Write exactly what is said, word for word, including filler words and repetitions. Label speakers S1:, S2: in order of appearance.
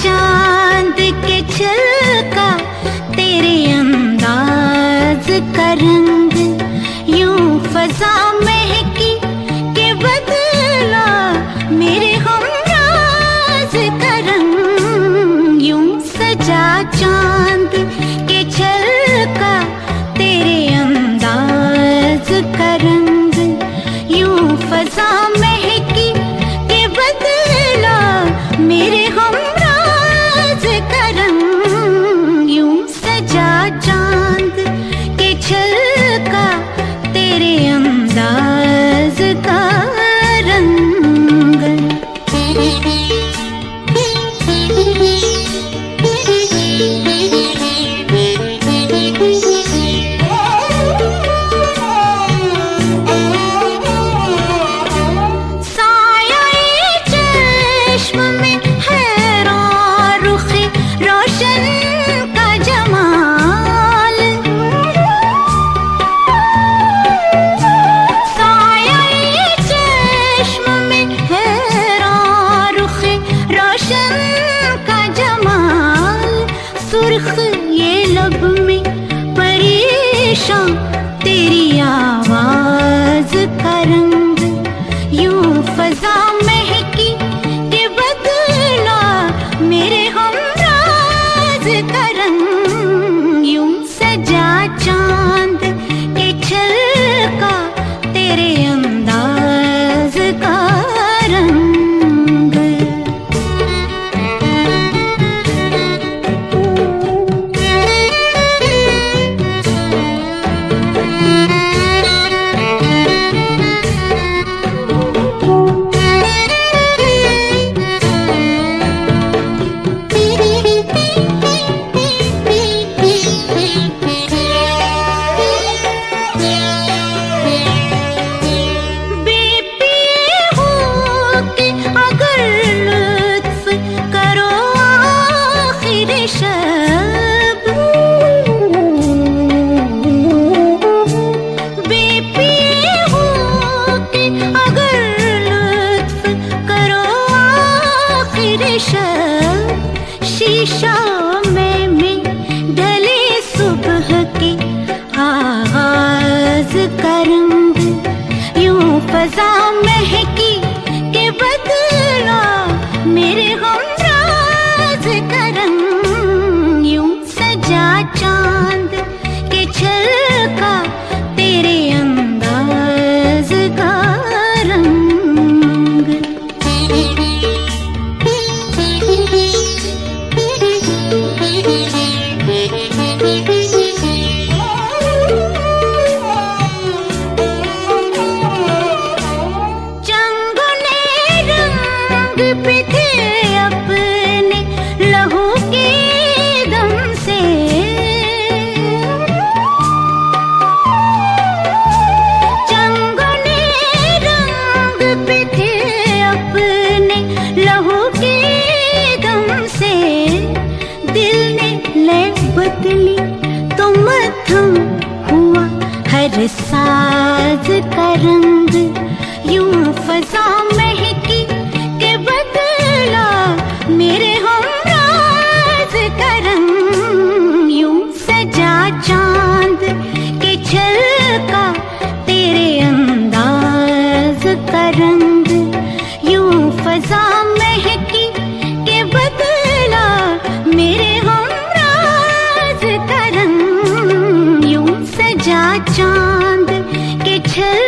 S1: चांद के छलका तेरे अंदाज का रंग, यूं फजा महकी के बदला मेरे हमराज का रंग, यूं सजा चांद के छलका तेरे अंदाज का रंग, यूं फजा महकी के बदला मेरे हमराज का रंग, यूं सजा चांद के छलका तेरे अंदाज का रंग। सुर्ख ये लब में परेशान तेरी आवाज का रंग, यूं फजा महकी के बदला मेरे हमराज का रंग, यूं सजा चांद के छलका तेरे अंदाज का रंग। शीशा में मैं ढले सुबह के आगाज का रंग, यूं फजा महकी के बदला मेरे हमराज का रंग, यूं सजा चांद के छलका तेरे अंदाज का रंग। पे थे अपने लहू के दम से, चंगने रंग पे थे अपने लहू के दम से, दिल ने ले बदली तो मध्यम हुआ हर साज का रंग, यूं फजा महकी के बदला मेरे हमराज का रंग, यूं सजा चांद के छलका तेरे अंदाज का रंग, यूं फजा महकी के बदला मेरे हमराज का रंग, यूं सजा चांद के छल